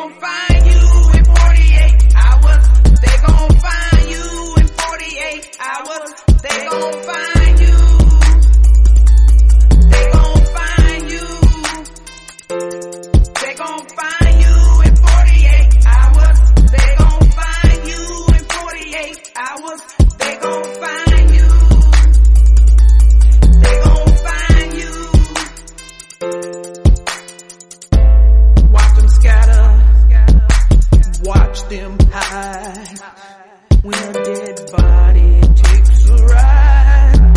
gon' find you in 48 hours. They gon' find you in 48 hours. They gon' find you. They gon' find you. They gon' find you in 48 hours. They gon' find you in 48 hours. They gon' find you. They gon' find you. Watch them scatter. Watch them hide. When a dead body takes a ride.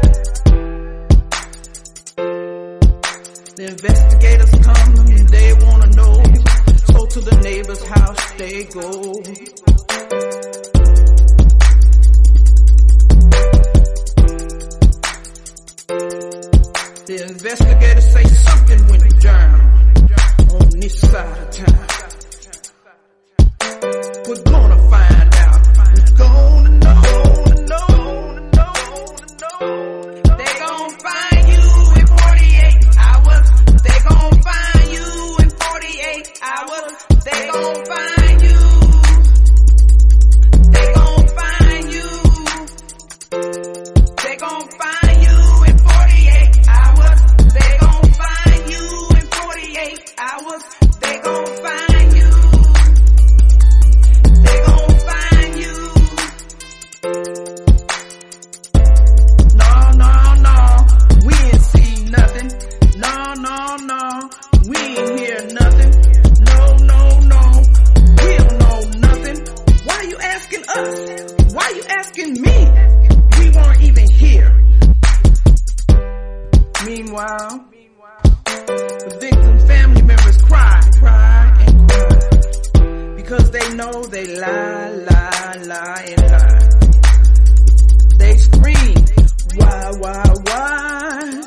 The investigators come, they wanna know. So to the neighbor's house they go. The investigators say something went down on this side of town. We're gonna find out. We're gonna know. They gon' find you in 48 hours. They gon' find you in 48 hours. They gon' find you. They gon' find you. They gon' find you in 48 hours. They gon' find you in 48 hours. They gon' find you. They gon' find you. No, we ain't see nothing. No, we ain't hear nothing. No, we don't know nothing. Why you asking us? Why you asking me? We weren't even here. Meanwhile, the victim family members cry and cry because they know they lie. They scream, why?